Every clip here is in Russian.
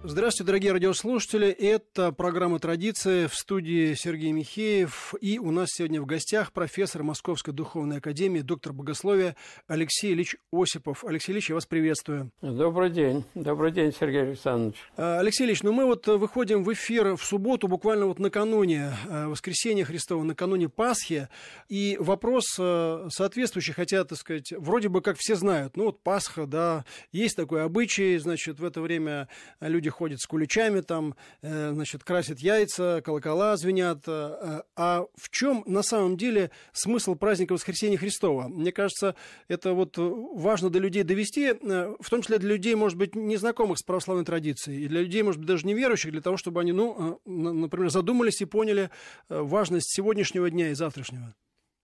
Здравствуйте, дорогие радиослушатели. Это программа «Традиции», в студии Сергей Михеев. И у нас сегодня в гостях профессор Московской духовной академии, доктор богословия Алексей Ильич Осипов. Алексей Ильич, я вас приветствую. Добрый день, Сергей Александрович. Алексей Ильич, мы выходим в эфир в субботу, буквально накануне Воскресения Христова, накануне Пасхи. И вопрос соответствующий, хотя, вроде бы как все знают. Пасха, да, есть такой обычай, в это время люди ходят с куличами, красят яйца, колокола звенят. А в чем на самом деле смысл праздника Воскресения Христова? Мне кажется, это важно до людей довести, в том числе для людей, может быть, незнакомых с православной традицией, и для людей, может быть, даже неверующих, для того, чтобы они, например, задумались и поняли важность сегодняшнего дня и завтрашнего.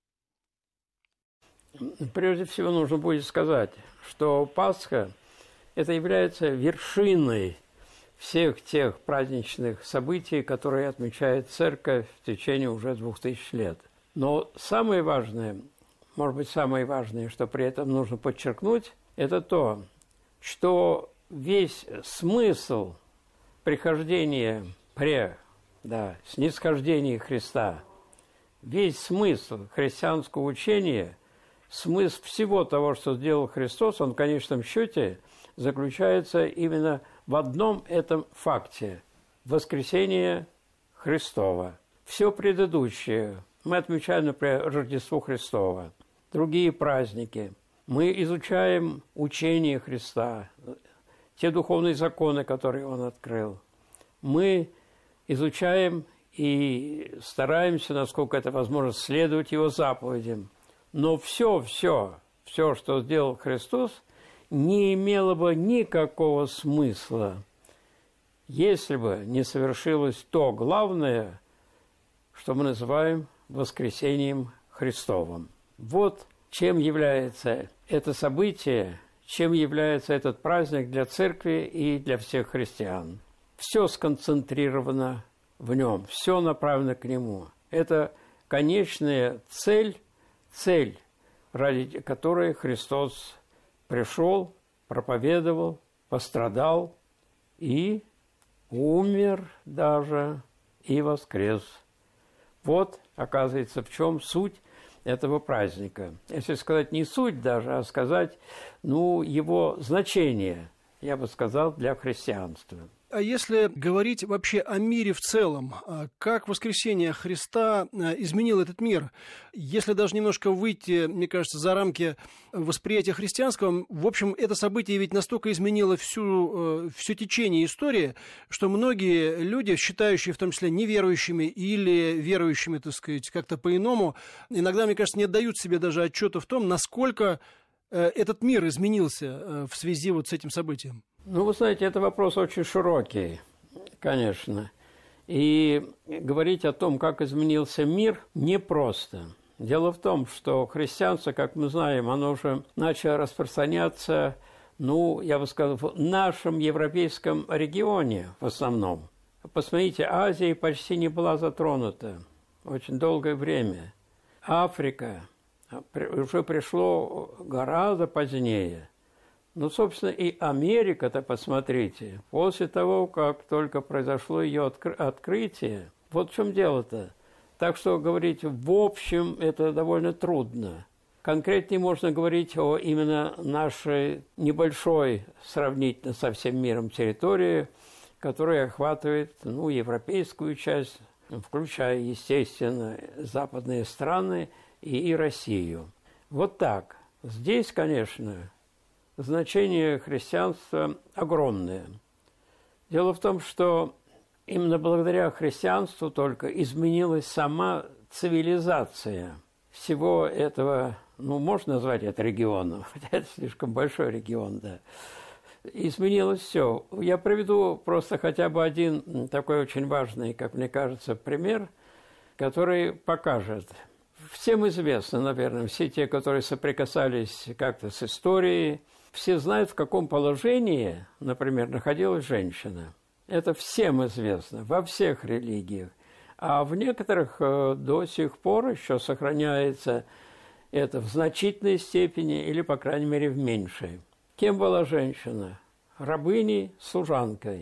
Прежде всего нужно будет сказать, что Пасха – это является вершиной всех тех праздничных событий, которые отмечает Церковь в течение уже 2000 лет. Но самое важное, что при этом нужно подчеркнуть, это то, что весь смысл прихождения снисхождения Христа, весь смысл христианского учения, смысл всего того, что сделал Христос, он в конечном счете заключается именно в одном этом факте – воскресение Христова. Все предыдущее мы отмечаем, например, Рождество Христово, другие праздники. Мы изучаем учение Христа, те духовные законы, которые Он открыл. Мы изучаем и стараемся, насколько это возможно, следовать Его заповедям. Но все, что сделал Христос, не имело бы никакого смысла, если бы не совершилось то главное, что мы называем воскресением Христовым. Вот чем является это событие, чем является этот праздник для Церкви и для всех христиан. Все сконцентрировано в нем, все направлено к нему. Это конечная цель, ради которой Христос пришел, проповедовал, пострадал и умер даже и воскрес. Вот, оказывается, в чем суть этого праздника. Если сказать не суть даже, а сказать, его значение, я бы сказал, для христианства. А если говорить вообще о мире в целом, как воскресение Христа изменило этот мир? Если даже немножко выйти, мне кажется, за рамки восприятия христианского, в общем, это событие ведь настолько изменило все течение истории, что многие люди, считающие в том числе неверующими или верующими, как-то по-иному, иногда, мне кажется, не отдают себе даже отчета в том, насколько этот мир изменился в связи с этим событием. Вы знаете, это вопрос очень широкий, конечно. И говорить о том, как изменился мир, непросто. Дело в том, что христианство, как мы знаем, оно уже начало распространяться, я бы сказал, в нашем европейском регионе в основном. Посмотрите, Азия почти не была затронута очень долгое время. Африка уже пришло гораздо позднее. Собственно, и Америка-то, посмотрите, после того, как только произошло ее открытие, вот в чем дело-то. Так что говорить в общем это довольно трудно. Конкретнее можно говорить о именно нашей небольшой, сравнительно со всем миром, территории, которая охватывает, европейскую часть, включая, естественно, западные страны и Россию. Вот так. Здесь, конечно, значение христианства огромное. Дело в том, что именно благодаря христианству только изменилась сама цивилизация всего этого, можно назвать это регионом, хотя это слишком большой регион, да. Изменилось все. Я приведу просто хотя бы один такой очень важный, как мне кажется, пример, который покажет. Всем известно, наверное, все те, которые соприкасались как-то с историей, все знают, в каком положении, например, находилась женщина. Это всем известно, во всех религиях. А в некоторых до сих пор еще сохраняется это в значительной степени или, по крайней мере, в меньшей. Кем была женщина? Рабыней, служанкой.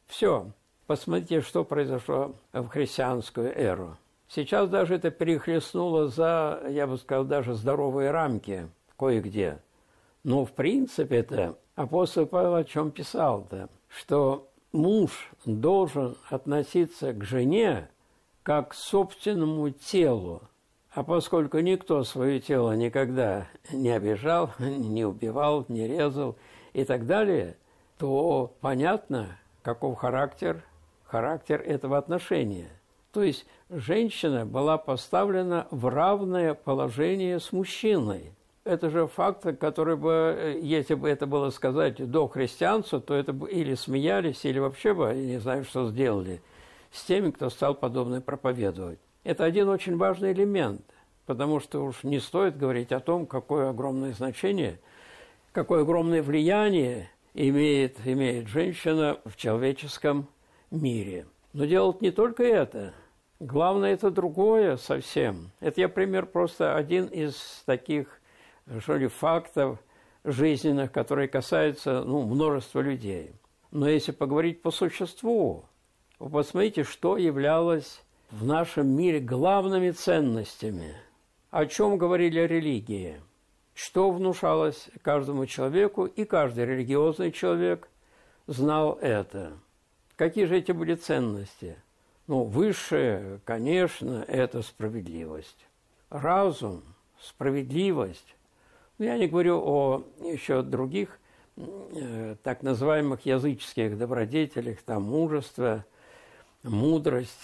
Все. Посмотрите, что произошло в христианскую эру. Сейчас даже это перехлестнуло за, я бы сказал, даже здоровые рамки кое-где. Но в принципе-то апостол Павел о чем писал-то? Что муж должен относиться к жене как к собственному телу. А поскольку никто свое тело никогда не обижал, не убивал, не резал и так далее, то понятно, каков характер этого отношения. То есть женщина была поставлена в равное положение с мужчиной. Это же факт, который бы, если бы это было сказать до христианства, то это бы или смеялись, или вообще бы, я не знаю, что сделали с теми, кто стал подобное проповедовать. Это один очень важный элемент, потому что уж не стоит говорить о том, какое огромное значение, какое огромное влияние имеет женщина в человеческом мире. Но делать не только это. Главное, это другое совсем. Это я пример просто один из таких, что ли, фактов жизненных, которые касаются множества людей. Но если поговорить по существу, вы посмотрите, что являлось в нашем мире главными ценностями. О чем говорили религии? Что внушалось каждому человеку, и каждый религиозный человек знал это. Какие же эти были ценности? Высшее, конечно, это справедливость. Разум, справедливость. Я не говорю о еще других так называемых языческих добродетелях, там мужество, мудрость,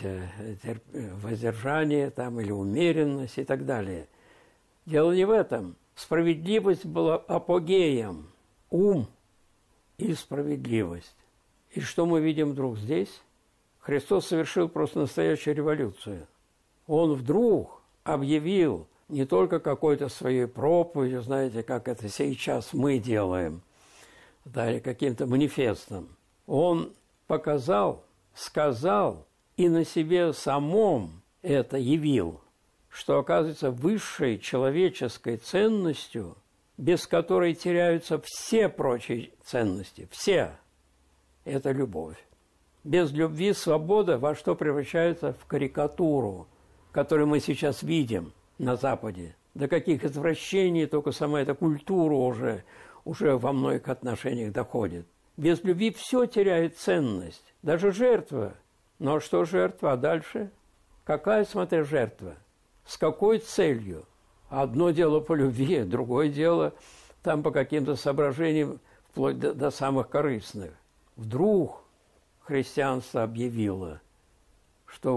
воздержание там, или умеренность и так далее. Дело не в этом. Справедливость была апогеем, ум и справедливость. И что мы видим вдруг здесь? Христос совершил просто настоящую революцию. Он вдруг объявил не только какой-то своей проповедью, знаете, как это сейчас мы делаем, да, или каким-то манифестом. Он показал, сказал и на себе самом это явил, что оказывается высшей человеческой ценностью, без которой теряются все прочие ценности, все. Это любовь. Без любви свобода во что превращается? В карикатуру, которую мы сейчас видим на Западе. До каких извращений только сама эта культура уже во многих отношениях доходит. Без любви все теряет ценность, даже жертва. Ну а что жертва? А дальше? Какая, смотри, жертва? С какой целью? Одно дело по любви, другое дело там по каким-то соображениям, вплоть до самых корыстных. Вдруг христианство объявило, что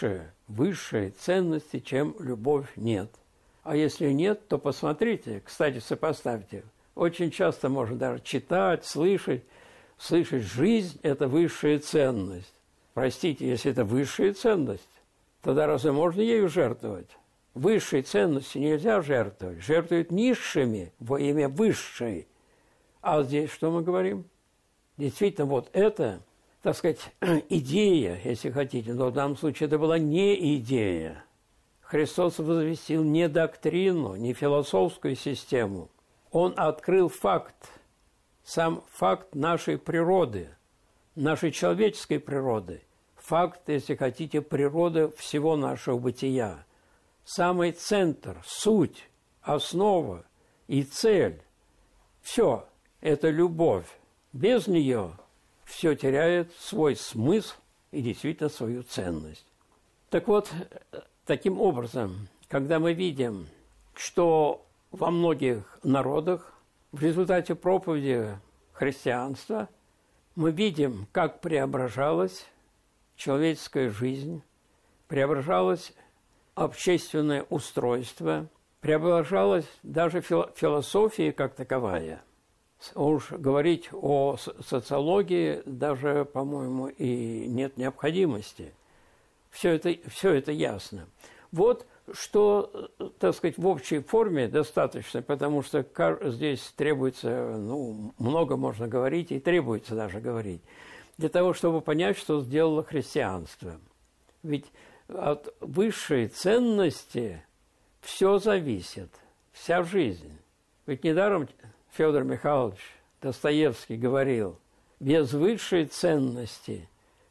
высшей ценности, чем любовь, нет. А если нет, то посмотрите, кстати, сопоставьте. Очень часто можно даже читать, слышать, жизнь – это высшая ценность. Простите, если это высшая ценность, тогда разве можно ею жертвовать? Высшей ценности нельзя жертвовать. Жертвуют низшими во имя высшей. А здесь что мы говорим? Действительно, вот это, так сказать, идея, если хотите, но в данном случае это была не идея. Христос возвестил не доктрину, не философскую систему. Он открыл факт, сам факт нашей природы, нашей человеческой природы. Факт, если хотите, природы всего нашего бытия. Самый центр, суть, основа и цель. Все это любовь. Без нее все теряет свой смысл и действительно свою ценность. Так вот, таким образом, когда мы видим, что во многих народах в результате проповеди христианства мы видим, как преображалась человеческая жизнь, преображалось общественное устройство, преображалась даже философия как таковая. Уж говорить о социологии даже, по-моему, и нет необходимости. Все это ясно. Вот что, так сказать, в общей форме достаточно, потому что здесь требуется, много можно говорить, и требуется даже говорить, для того, чтобы понять, что сделало христианство. Ведь от высшей ценности все зависит, вся жизнь. Ведь недаром Федор Михайлович Достоевский говорил, без высшей ценности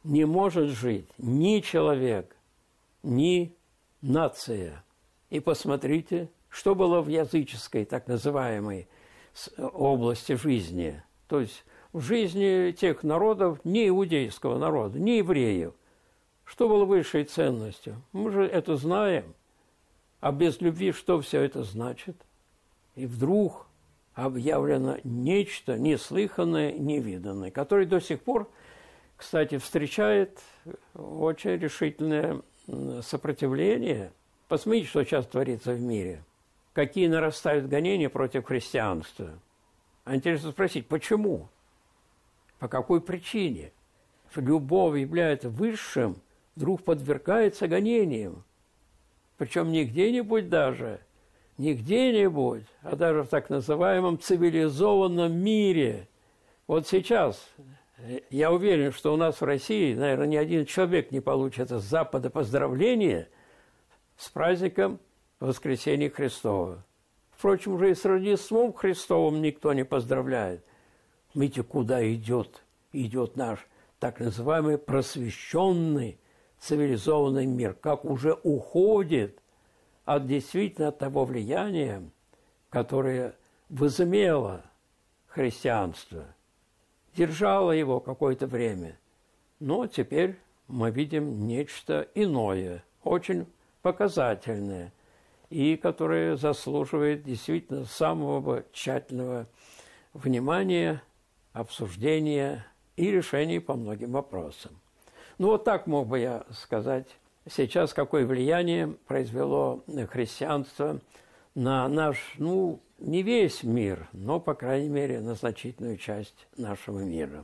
не может жить ни человек, ни нация. И посмотрите, что было в языческой, так называемой, области жизни. То есть в жизни тех народов, не иудейского народа, не евреев. Что было высшей ценностью? Мы же это знаем. А без любви что все это значит? И вдруг объявлено нечто неслыханное, невиданное, которое до сих пор, кстати, встречает очень решительное сопротивление. Посмотрите, что сейчас творится в мире. Какие нарастают гонения против христианства. А интересно спросить, почему? По какой причине? Любовь является высшим, вдруг подвергается гонениям. Причем не где-нибудь даже, не где-нибудь, а даже в так называемом цивилизованном мире. Вот сейчас я уверен, что у нас в России, наверное, ни один человек не получит с Запада поздравления с праздником Воскресения Христова. Впрочем, уже и с Рождеством Христовым никто не поздравляет. Видите, куда идет наш так называемый просвещенный цивилизованный мир, как уже уходит от действительно того влияния, которое возымело христианство, держало его какое-то время. Но теперь мы видим нечто иное, очень показательное, и которое заслуживает действительно самого тщательного внимания, обсуждения и решений по многим вопросам. Ну, вот так мог бы я сказать сейчас, какое влияние произвело христианство на наш, не весь мир, но, по крайней мере, на значительную часть нашего мира.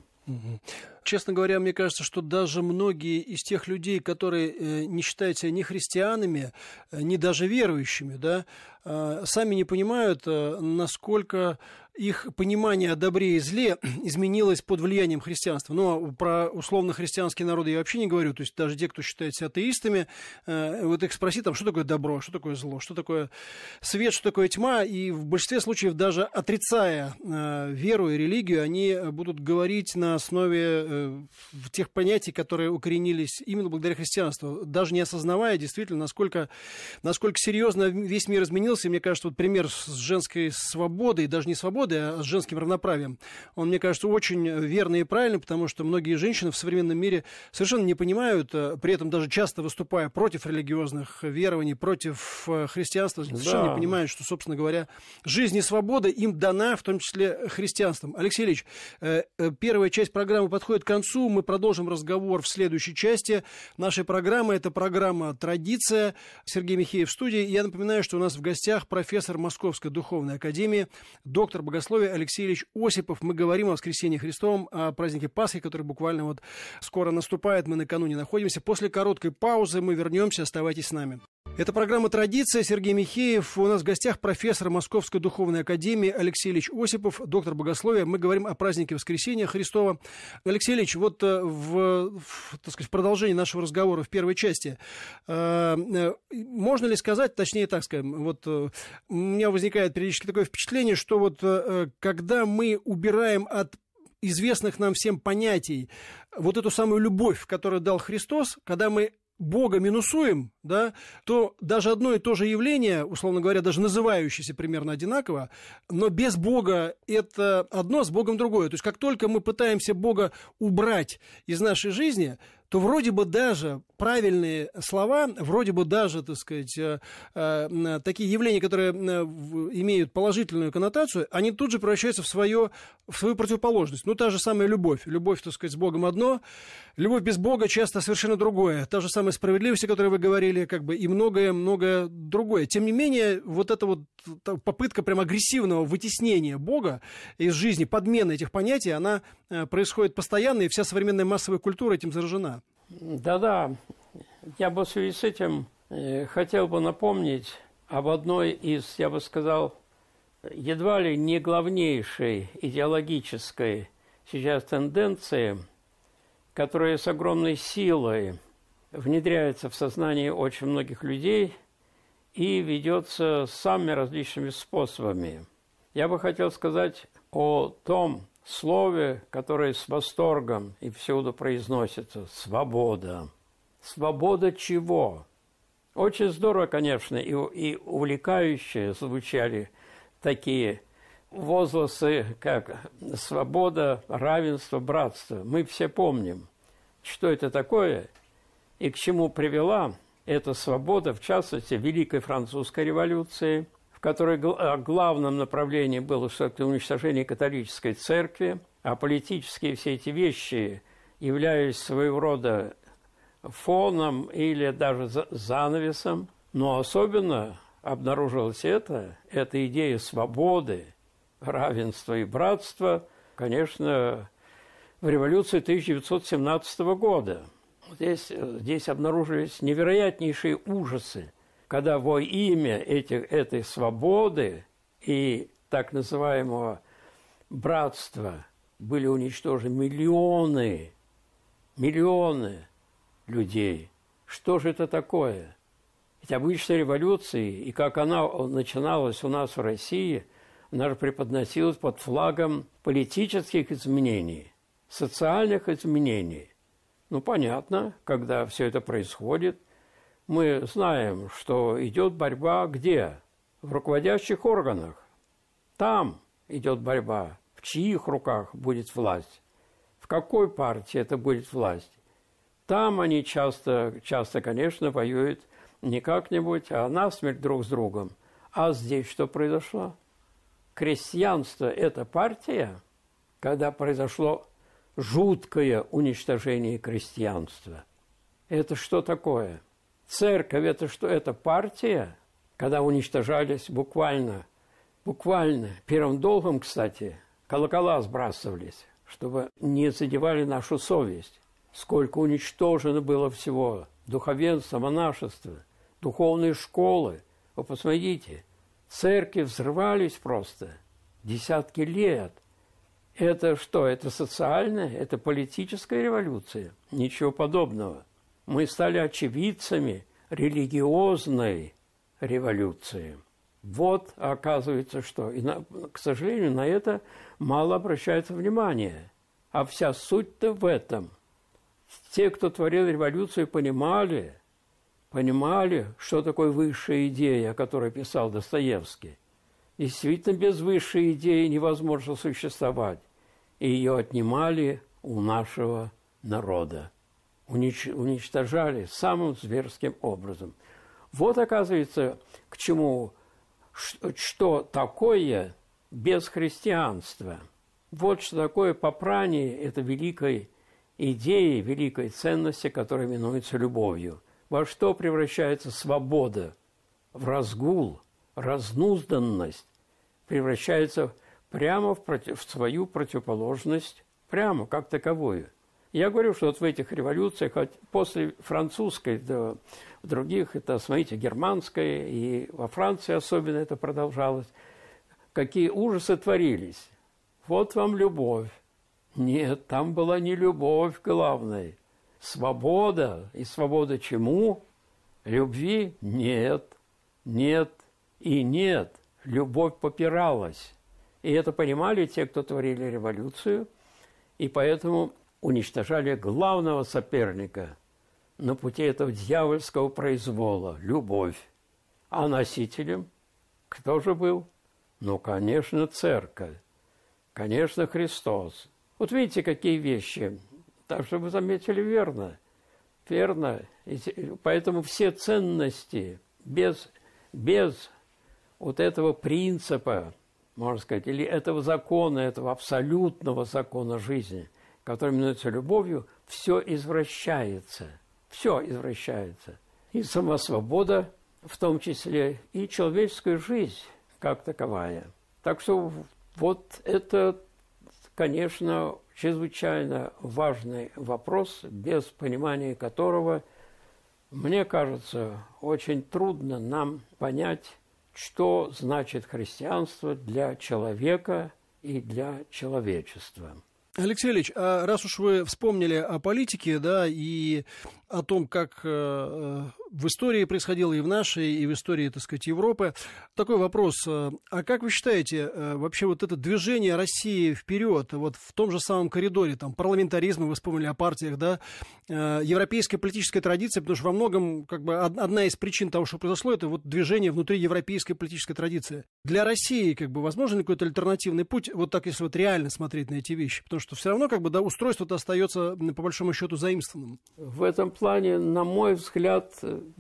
Честно говоря, мне кажется, что даже многие из тех людей, которые не считают себя ни христианами, ни даже верующими, да, сами не понимают, насколько их понимание о добре и зле изменилось под влиянием христианства. Но про условно-христианские народы я вообще не говорю. То есть даже те, кто считает себя атеистами, вот их спроси, там, что такое добро, что такое зло, что такое свет, что такое тьма. И в большинстве случаев, даже отрицая веру и религию, они будут говорить на основе тех понятий, которые укоренились именно благодаря христианству, даже не осознавая действительно, насколько серьезно весь мир изменился. И мне кажется, вот пример с женской свободой, даже не свободой, а с женским равноправием, он, мне кажется, очень верный и правильный, потому что многие женщины в современном мире совершенно не понимают, при этом даже часто выступая против религиозных верований, против христианства, совершенно не понимают, что, собственно говоря, жизнь и свобода им дана, в том числе христианством. Алексей Ильич, первая часть программы подходит к концу, мы продолжим разговор в следующей части нашей программы. Это программа «Традиция». Сергей Михеев в студии. Я напоминаю, что у нас в гостях профессор Московской духовной академии, доктор богословия Алексей Ильич Осипов. Мы говорим о Воскресении Христовом, о празднике Пасхи, который буквально вот скоро наступает. Мы накануне находимся. После короткой паузы мы вернемся. Оставайтесь с нами. Это программа «Традиция». Сергей Михеев. У нас в гостях профессор Московской духовной академии Алексей Ильич Осипов, доктор богословия. Мы говорим о празднике Воскресения Христова. Алексей Ильич, вот в продолжении нашего разговора в первой части, можно ли сказать, точнее так скажем, вот у меня возникает периодически такое впечатление, что вот когда мы убираем от известных нам всем понятий вот эту самую любовь, которую дал Христос, когда мы Бога минусуем, да, то даже одно и то же явление, условно говоря, даже называющееся примерно одинаково, но без Бога это одно, с Богом другое. То есть как только мы пытаемся Бога убрать из нашей жизни, то вроде бы даже правильные слова, вроде бы даже, так сказать, такие явления, которые имеют положительную коннотацию, они тут же превращаются в свою противоположность. Ну, та же самая любовь. Любовь, так сказать, с Богом одно, любовь без Бога часто совершенно другое. Та же самая справедливость, о которой вы говорили, как бы, и многое другое. Тем не менее, вот эта вот попытка прям агрессивного вытеснения Бога из жизни, подмены этих понятий, она происходит постоянно, и вся современная массовая культура этим заражена. Да-да, я бы в связи с этим хотел бы напомнить об одной из, я бы сказал, едва ли не главнейшей идеологической сейчас тенденции, которая с огромной силой внедряется в сознание очень многих людей и ведется самыми различными способами. Я бы хотел сказать о том, слове, которое с восторгом и всюду произносится: свобода. Свобода чего? Очень здорово, конечно, и увлекающе звучали такие возгласы, как свобода, равенство, братство. Мы все помним, что это такое и к чему привела эта свобода, в частности, Великой Французской революции, в которой главным направлением было все-таки уничтожение католической церкви, а политические все эти вещи являлись своего рода фоном или даже занавесом. Но особенно обнаружилась эта идея свободы, равенства и братства, конечно, в революции 1917 года. Здесь обнаружились невероятнейшие ужасы, когда во имя этой свободы и так называемого братства были уничтожены миллионы людей. Что же это такое? Ведь обычная революция, и как она начиналась у нас в России, она же преподносилась под флагом политических изменений, социальных изменений. Ну, понятно, когда все это происходит, мы знаем, что идет борьба где? В руководящих органах. Там идет борьба. В чьих руках будет власть? В какой партии это будет власть? Там они часто, конечно, воюют не как-нибудь, а насмерть друг с другом. А здесь что произошло? Крестьянство – это партия, когда произошло жуткое уничтожение крестьянства. Это что такое? Церковь – это что? Это партия, когда уничтожались буквально первым долгом, кстати, колокола сбрасывались, чтобы не задевали нашу совесть. Сколько уничтожено было всего. Духовенство, монашество, духовные школы. Вы посмотрите, церкви взрывались просто десятки лет. Это что? Это социальная, это политическая революция? Ничего подобного. Мы стали очевидцами религиозной революции. Вот, оказывается, что. И, к сожалению, на это мало обращается внимания. А вся суть-то в этом. Те, кто творил революцию, понимали, что такое высшая идея, о которой писал Достоевский. Действительно, без высшей идеи невозможно существовать. И ее отнимали у нашего народа. Уничтожали самым зверским образом. Вот, оказывается, к чему, что такое без христианства. Вот что такое попрание этой великой идеи, великой ценности, которая именуется любовью. Во что превращается свобода? В разгул, разнузданность, превращается прямо в свою противоположность, прямо как таковую. Я говорю, что вот в этих революциях, после французской, да, в других, это, смотрите, германская, и во Франции особенно это продолжалось, какие ужасы творились. Вот вам любовь. Нет, там была не любовь главной. Свобода. И свобода чему? Любви? Нет. Нет и нет. Любовь попиралась. И это понимали те, кто творили революцию, и поэтому уничтожали главного соперника на пути этого дьявольского произвола – любовь. А носителем кто же был? Ну, конечно, церковь. Конечно, Христос. Вот видите, какие вещи. Так что вы заметили верно. Верно. И поэтому все ценности без вот этого принципа, можно сказать, или этого закона, этого абсолютного закона жизни, который именуется любовью, все извращается. Все извращается. И сама свобода, в том числе, и человеческая жизнь как таковая. Так что вот это, конечно, чрезвычайно важный вопрос, без понимания которого, мне кажется, очень трудно нам понять, что значит христианство для человека и для человечества. Алексей Ильич, а раз уж вы вспомнили о политике, да, и о том, как в истории происходило, и в нашей, и в истории, так сказать, Европы. Такой вопрос. А как вы считаете, вообще вот это движение России вперед, вот в том же самом коридоре, там, парламентаризма, вы вспомнили о партиях, да, европейская политическая традиция, потому что во многом, как бы, одна из причин того, что произошло, это вот движение внутри европейской политической традиции. Для России, как бы, возможен ли какой-то альтернативный путь, вот так, если вот реально смотреть на эти вещи? Потому что все равно, как бы, да, устройство-то остается, по большому счету, заимствованным. В этом плане, на мой взгляд,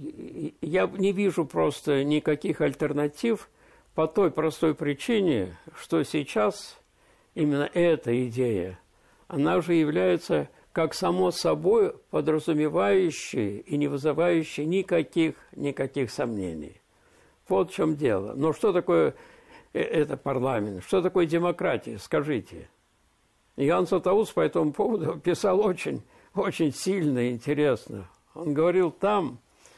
я не вижу просто никаких альтернатив по той простой причине, что сейчас именно эта идея, она уже является как само собой подразумевающей и не вызывающей никаких сомнений. Вот в чем дело. Но что такое это парламент? Что такое демократия? Скажите. Иоанн Златоуст по этому поводу писал очень сильно и интересно. Он говорил, там,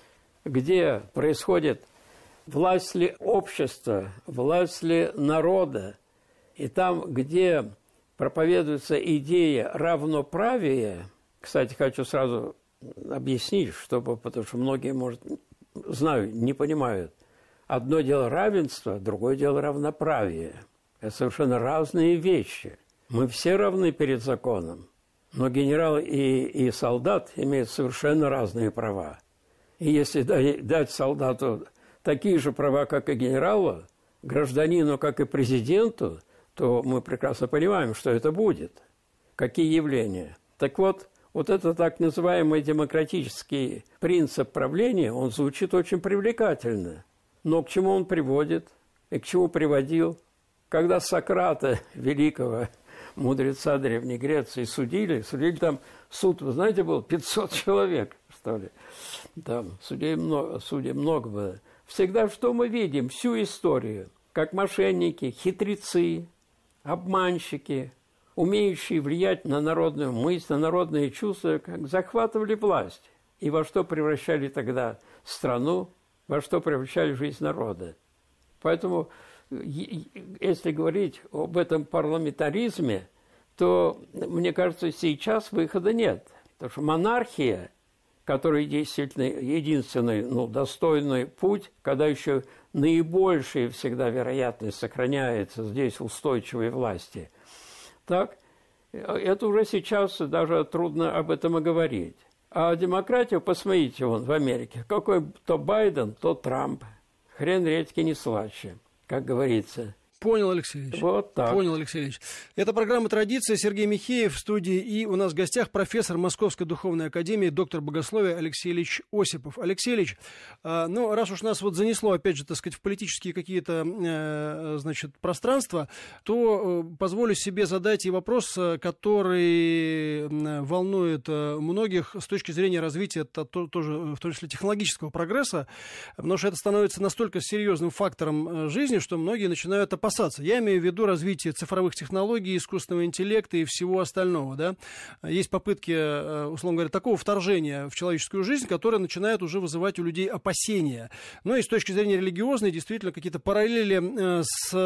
где происходит власть ли общества, власть ли народа, и там, где проповедуется идея равноправия, кстати, хочу сразу объяснить, потому что многие, может, знаю, не понимают. Одно дело равенство, другое дело равноправие. Это совершенно разные вещи. Мы все равны перед законом, но генерал и солдат имеют совершенно разные права. И если дать солдату такие же права, как и генералу, гражданину, как и президенту, то мы прекрасно понимаем, что это будет. Какие явления. Так вот этот так называемый демократический принцип правления, он звучит очень привлекательно. Но к чему он приводит и к чему приводил? Когда Сократа, великого мудреца Древней Греции, судили там суд, вы знаете, был 500 человек, что ли. Там судей много было. Всегда что мы видим? Всю историю. Как мошенники, хитрецы, обманщики, умеющие влиять на народную мысль, на народные чувства, как захватывали власть. И во что превращали тогда страну, во что превращали жизнь народа. Поэтому, если говорить об этом парламентаризме, то, мне кажется, сейчас выхода нет. Потому что монархия, которая действительно единственный, достойный путь, когда еще наибольшая всегда вероятность сохраняется здесь устойчивой власти, так, это уже сейчас даже трудно об этом и говорить. А демократию, посмотрите, в Америке, какой то Байден, то Трамп. Хрен редьки не слаще, как говорится. Понял, Алексей Ильич. Вот так. Понял, Алексей Ильич. Это программа «Традиция». Сергей Михеев в студии. И у нас в гостях профессор Московской духовной академии, доктор богословия Алексей Ильич Осипов. Алексей Ильич, раз уж нас занесло, опять же, так сказать, в политические какие-то, пространства, то позволю себе задать и вопрос, который волнует многих с точки зрения развития тоже, в том числе, технологического прогресса, потому что это становится настолько серьезным фактором жизни, что многие начинают опасаться. Я имею в виду развитие цифровых технологий, искусственного интеллекта и всего остального. Да? Есть попытки, условно говоря, такого вторжения в человеческую жизнь, которое начинает уже вызывать у людей опасения. Но и с точки зрения религиозной, действительно, какие-то параллели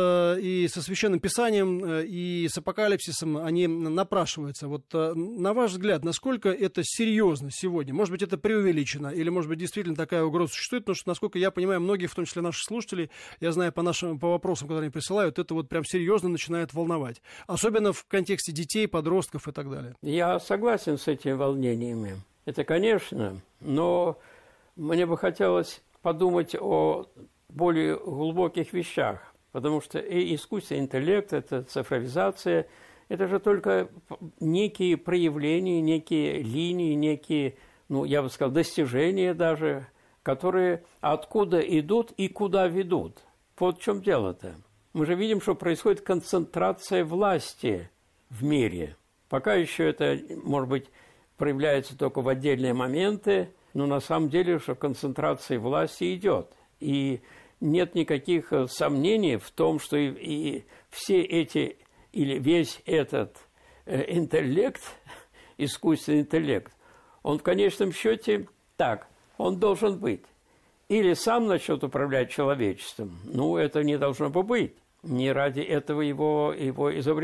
со Священным Писанием, и с апокалипсисом, они напрашиваются. Вот на ваш взгляд, насколько это серьезно сегодня? Может быть, это преувеличено? Или, может быть, действительно такая угроза существует? Потому что, насколько я понимаю, многие, в том числе наших слушателей, я знаю по вопросам, которые они присылают, это вот прям серьезно начинает волновать. Особенно в контексте детей, подростков и так далее. Я согласен с этими волнениями. Это, конечно, но мне бы хотелось подумать о более глубоких вещах. Потому что и искусственный интеллект, это цифровизация, это же только некие проявления, некие линии, некие, я бы сказал, достижения даже, которые откуда идут и куда ведут. Вот в чем дело-то. Мы же видим, что происходит концентрация власти в мире. Пока еще это, может быть, проявляется только в отдельные моменты, но на самом деле, что концентрация власти идет. И нет никаких сомнений в том, что и все эти, или весь этот интеллект, искусственный интеллект, он в конечном счете он должен быть. Или сам начнет управлять человечеством. Это не должно быть. Не ради этого его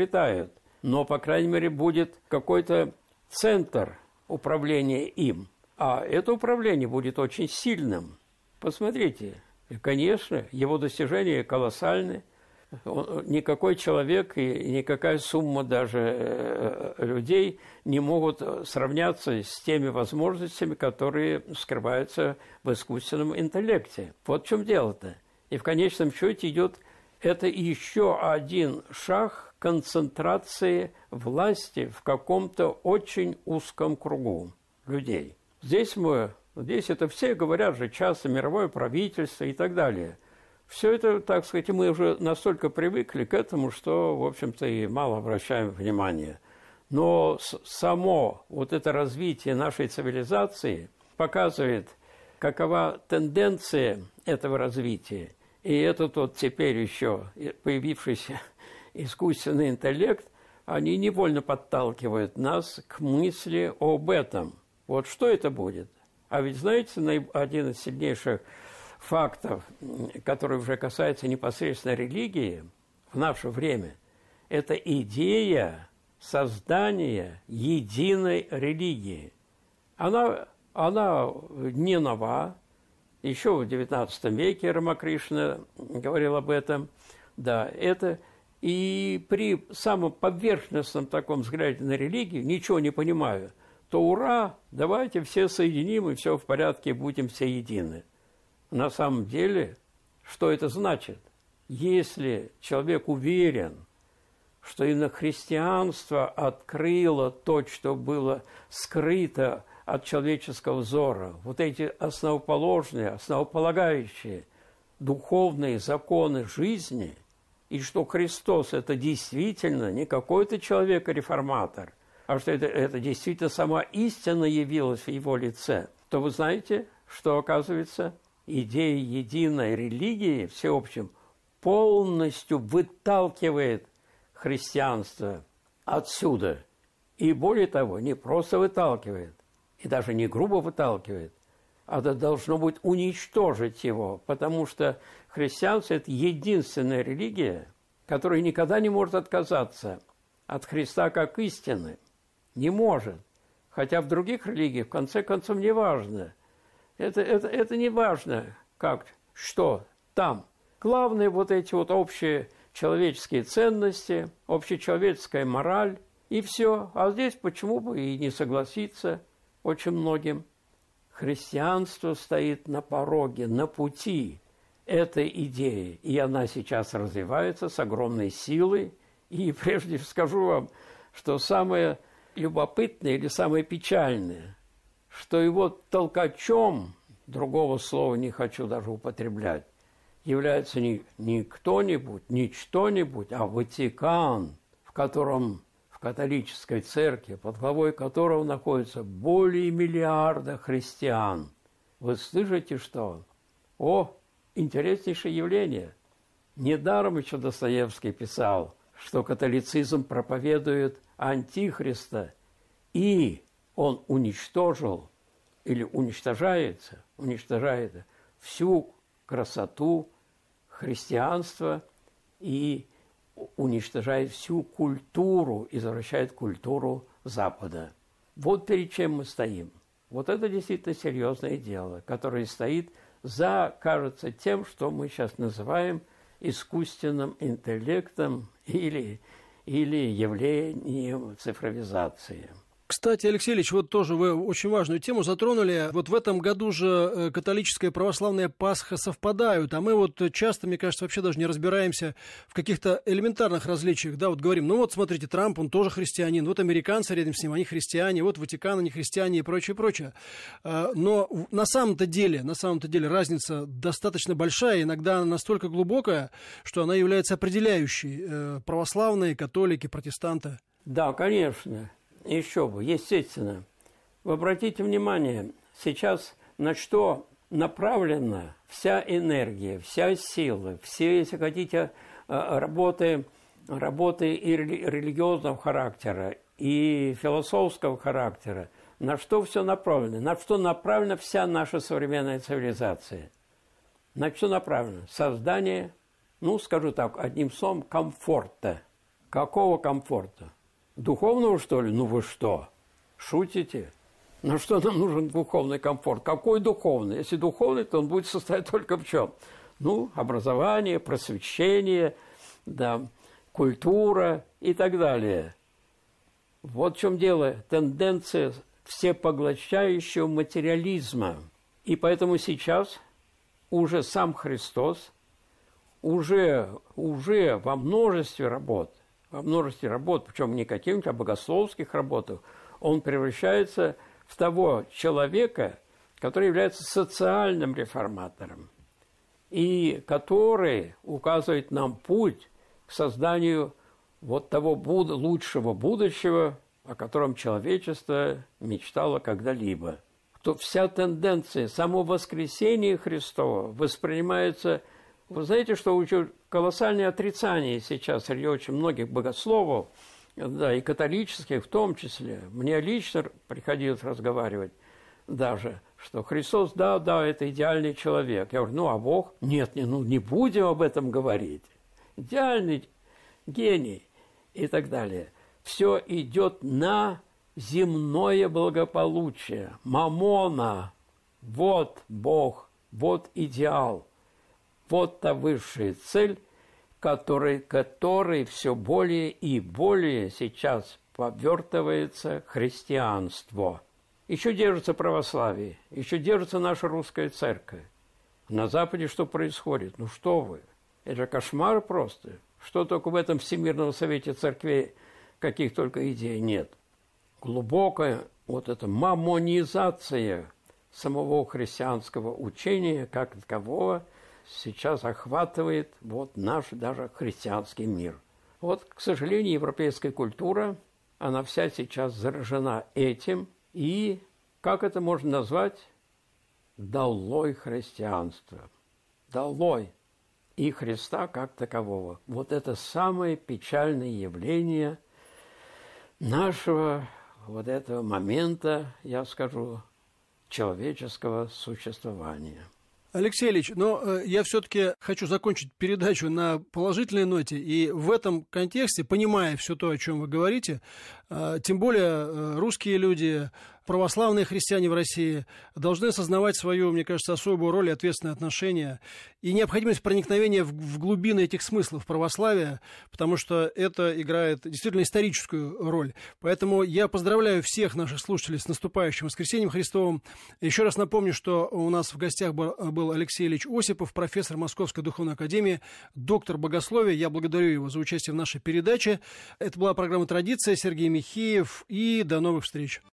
изобретают. Но, по крайней мере, будет какой-то центр управления им. А это управление будет очень сильным. Посмотрите, и, конечно, его достижения колоссальны. Никакой человек и никакая сумма даже людей не могут сравняться с теми возможностями, которые скрываются в искусственном интеллекте. Вот в чем дело-то. И в конечном счете идет это еще один шаг концентрации власти в каком-то очень узком кругу людей. Здесь это все говорят же часто мировое правительство и так далее. Все это, так сказать, мы уже настолько привыкли к этому, что, в общем-то, и мало обращаем внимания. Но само вот это развитие нашей цивилизации показывает, какова тенденция этого развития. И этот вот теперь еще появившийся искусственный интеллект, они невольно подталкивают нас к мысли об этом. Вот что это будет? А ведь, знаете, один из сильнейших фактов, который уже касается непосредственно религии в наше время, это идея создания единой религии. Она не нова. Еще в XIX веке Рамакришна говорил об этом. Да, это и при самом поверхностном таком взгляде на религию, ничего не понимаю, то ура, давайте все соединим, и все в порядке, будем все едины. На самом деле, что это значит? Если человек уверен, что именно христианство открыло то, что было скрыто от человеческого взора, вот эти основоположные, основополагающие духовные законы жизни, и что Христос – это действительно не какой-то человек-реформатор, а что это действительно сама истина явилась в его лице, то вы знаете, что, оказывается, идея единой религии, всеобщем, полностью выталкивает христианство отсюда. И более того, не просто выталкивает, и даже не грубо выталкивает, а это должно быть уничтожить его, потому что христианство – это единственная религия, которая никогда не может отказаться от Христа как истины. Не может. Хотя в других религиях, в конце концов, не важно. Это не важно, как, что там. Главное, вот эти вот общие человеческие ценности, общечеловеческая мораль, и все. А здесь почему бы и не согласиться очень многим. Христианство стоит на пороге, на пути этой идеи, и она сейчас развивается с огромной силой. И прежде скажу вам, что самое любопытное или самое печальное, что его толкачом, другого слова не хочу даже употреблять, является не кто-нибудь, не что-нибудь, а Ватикан, в котором в католической церкви, под главой которого находится более миллиарда христиан. Вы слышите, что? Интереснейшее явление. Недаром еще Достоевский писал, что католицизм проповедует антихриста, и он уничтожил или уничтожает всю красоту христианства и уничтожает всю культуру, извращает культуру Запада. Вот перед чем мы стоим. Вот это действительно серьезное дело, которое стоит за, кажется, тем, что мы сейчас называем искусственным интеллектом или явлением цифровизации. Кстати, Алексей Ильич, вот тоже вы очень важную тему затронули. Вот в этом году же католическая и православная Пасха совпадают, а мы вот часто, мне кажется, вообще даже не разбираемся в каких-то элементарных различиях. Да, вот говорим, ну вот смотрите, Трамп, он тоже христианин, вот американцы рядом с ним, они христиане, вот Ватикан, они христиане и прочее, прочее. Но на самом-то деле разница достаточно большая, иногда она настолько глубокая, что она является определяющей. Православные, католики, протестанты. Да, конечно. Еще бы, естественно. Вы обратите внимание, сейчас на что направлена вся энергия, вся сила, все, если хотите, работы и религиозного характера, и философского характера. На что все направлено? На что направлена вся наша современная цивилизация? На что направлено? Создание, скажу так, одним словом, комфорта. Какого комфорта? Духовного, что ли? Ну вы что? Шутите? На что нам нужен духовный комфорт? Какой духовный? Если духовный, то он будет состоять только в чем? Ну, образование, просвещение, да, культура и так далее. Вот в чем дело. Тенденция всепоглощающего материализма. И поэтому сейчас уже сам Христос уже во множестве работ, причем не каких-то богословских работах, он превращается в того человека, который является социальным реформатором и который указывает нам путь к созданию вот того лучшего будущего, о котором человечество мечтало когда-либо. То вся тенденция, само воскресение Христово воспринимается... Вы знаете, что очень колоссальное отрицание сейчас среди очень многих богословов, да, и католических в том числе. Мне лично приходилось разговаривать даже, что Христос, да, это идеальный человек. Я говорю, а Бог? Нет, не будем об этом говорить. Идеальный гений и так далее. Все идет на земное благополучие. Мамона. Вот Бог, вот идеал. Вот та высшая цель, которой все более и более сейчас повертывается христианство. Еще держится православие, еще держится наша русская церковь. На Западе что происходит? Ну что вы? Это кошмар просто. Что только в этом Всемирном Совете Церквей каких только идей нет. Глубокая вот эта мамонизация самого христианского учения как такового сейчас охватывает вот наш даже христианский мир. Вот, к сожалению, европейская культура, она вся сейчас заражена этим, и, как это можно назвать, долой христианство. Долой и Христа как такового. Вот это самое печальное явление нашего вот этого момента, я скажу, человеческого существования. Алексей Ильич, но я все-таки хочу закончить передачу на положительной ноте, и в этом контексте, понимая все то, о чем вы говорите, тем более русские люди, православные христиане в России должны осознавать свою, мне кажется, особую роль и ответственное отношение и необходимость проникновения в глубины этих смыслов православия, потому что это играет действительно историческую роль. Поэтому я поздравляю всех наших слушателей с наступающим воскресением Христовым. Еще раз напомню, что у нас в гостях был Алексей Ильич Осипов, профессор Московской духовной академии, доктор богословия. Я благодарю его за участие в нашей передаче. Это была программа «Традиция». Сергей Михеев. И до новых встреч.